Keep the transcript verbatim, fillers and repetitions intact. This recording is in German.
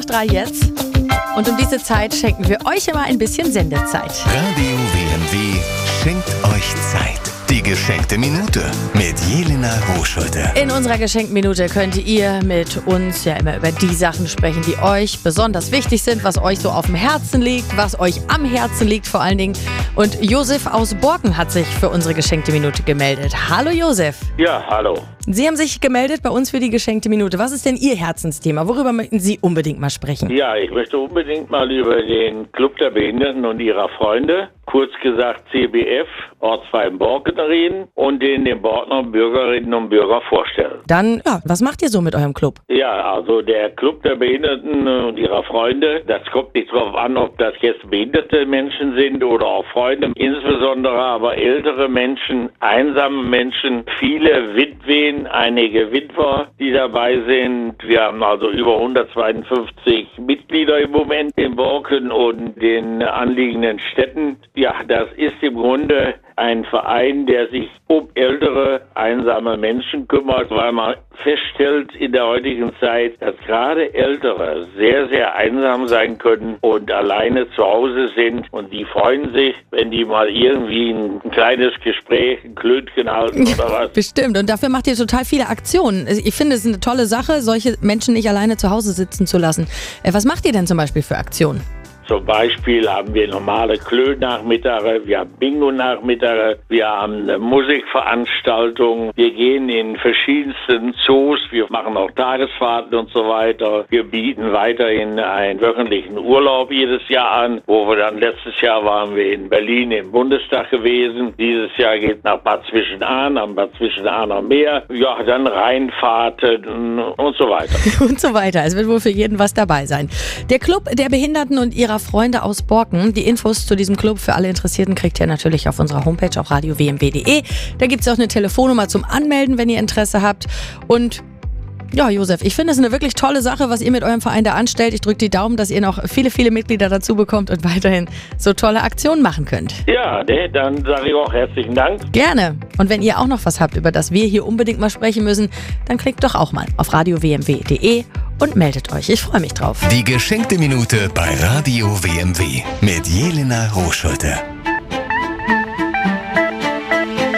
drei jetzt. Und um diese Zeit schenken wir euch immer ein bisschen Sendezeit. Radio W M W schenkt euch Zeit. Die geschenkte Minute mit Jelena Rohschulte. In unserer Geschenkminute könnt ihr mit uns ja immer über die Sachen sprechen, die euch besonders wichtig sind, was euch so auf dem Herzen liegt, was euch am Herzen liegt vor allen Dingen. Und Josef aus Borken hat sich für unsere geschenkte Minute gemeldet. Hallo Josef. Ja, hallo. Sie haben sich gemeldet bei uns für die geschenkte Minute. Was ist denn Ihr Herzensthema? Worüber möchten Sie unbedingt mal sprechen? Ja, ich möchte unbedingt mal über den Club der Behinderten und ihrer Freunde, kurz gesagt C B F, Ortsverein Borken, reden und den den Borkener Bürgerinnen und Bürger vorstellen. Dann, ja, was macht ihr so mit eurem Club? Ja, also der Club der Behinderten und ihrer Freunde, das kommt nicht drauf an, ob das jetzt behinderte Menschen sind oder auch Freunde, insbesondere aber ältere Menschen, einsame Menschen, viele Witwen, einige Witwer, die dabei sind. Wir haben also über hundertzweiundfünfzig Mitglieder im Moment in Borken und den anliegenden Städten. Ja, das ist im Grunde ein Verein, der sich um ältere, einsame Menschen kümmert, weil man feststellt in der heutigen Zeit, dass gerade Ältere sehr, sehr einsam sein können und alleine zu Hause sind. Und die freuen sich, wenn die mal irgendwie ein kleines Gespräch, ein Klötchen halten oder was. Bestimmt. Und dafür macht ihr total viele Aktionen. Ich finde, es ist eine tolle Sache, solche Menschen nicht alleine zu Hause sitzen zu lassen. Was macht ihr denn zum Beispiel für Aktionen? Zum Beispiel haben wir normale Klö-Nachmittage, wir haben Bingo-Nachmittage, wir haben eine Musikveranstaltung, wir gehen in verschiedensten Zoos, wir machen auch Tagesfahrten und so weiter. Wir bieten weiterhin einen wöchentlichen Urlaub jedes Jahr an, wo wir dann letztes Jahr waren wir in Berlin im Bundestag gewesen. Dieses Jahr geht nach Bad Zwischenahn, am Bad Zwischenahner Meer, ja, dann Rheinfahrten und so weiter. Und so weiter. Es wird wohl für jeden was dabei sein. Der Club der Behinderten und ihrer Freunde aus Borken. Die Infos zu diesem Club für alle Interessierten kriegt ihr natürlich auf unserer Homepage auf radio w m w punkt d e. Da gibt es auch eine Telefonnummer zum Anmelden, wenn ihr Interesse habt. Und ja, Josef, ich finde es eine wirklich tolle Sache, was ihr mit eurem Verein da anstellt. Ich drücke die Daumen, dass ihr noch viele, viele Mitglieder dazu bekommt und weiterhin so tolle Aktionen machen könnt. Ja, ne, dann sage ich auch herzlichen Dank. Gerne. Und wenn ihr auch noch was habt, über das wir hier unbedingt mal sprechen müssen, dann klickt doch auch mal auf radio w m w punkt d e und meldet euch. Ich freue mich drauf. Die geschenkte Minute bei Radio W M W mit Jelena Rohschulte.